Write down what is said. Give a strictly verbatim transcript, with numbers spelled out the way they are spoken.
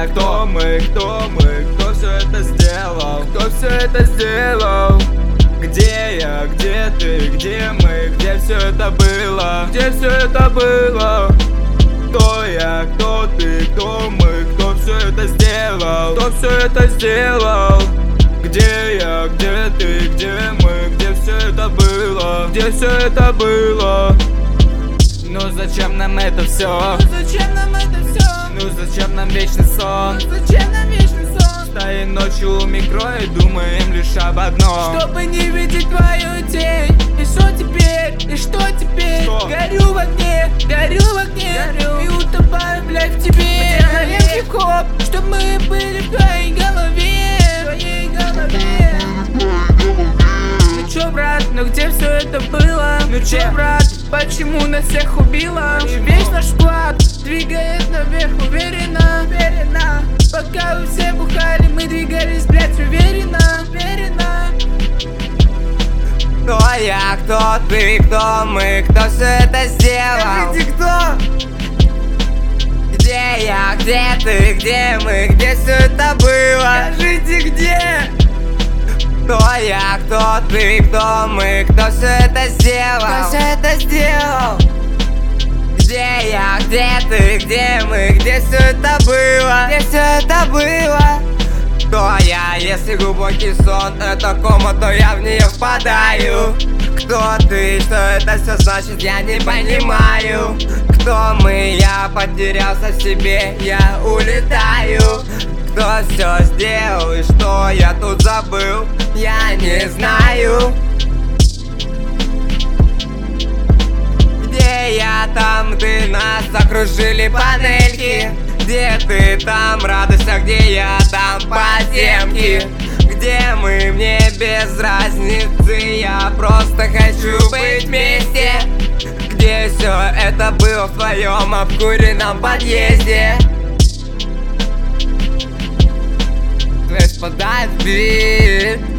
я, кто мы, кто мы, кто все это сделал, кто все это сделал? Где я, где ты, где мы, где все это было, где все это было? Кто я, кто ты, кто мы, кто все это сделал, кто все это сделал? Где я, где ты, где мы, где все это было, где все это было? Ну зачем нам это все? Ну зачем нам это все? Ну зачем нам вечный сон? Ну зачем нам вечный сон? Стоим ночью у метро и думаем лишь об одном. Чтобы не видеть твою тень. И что теперь? И что теперь? Что? Горю в огне, горю в огне, горю. И утопаю, блядь, в тебе. Делаем хип-хоп, чтоб мы были в твоей голове, в твоей голове. Ну чё, брат, ну где все это было? Ну чё, брат, почему нас всех убило? И весь наш склад двигает наверх уверенно, уверенно. Пока вы все бухали, мы двигались, блядь, уверенно, уверенно. Кто я, кто ты, кто мы, кто все это сделал? Скажите, кто? Где я, где ты, где мы, где все это было? Скажите, где? Кто я, кто ты, кто мы, кто все это сделал? Кто все это сделал? Где я, где ты, где мы, где все это было? Где все это было? Кто я, если глубокий сон это кома, то я в нее впадаю? Кто ты, что это все значит, я не понимаю. Кто мы, я потерялся в себе, я улетаю. Кто все сделал и что я тут забыл, я не знаю. Где я, там ты, нас окружили панельки. Где ты, там радость, а где я, там подземки. Где мы, мне без разницы, я просто хочу быть вместе. Где все это было в твоем обкуренном подъезде? Господа, бит.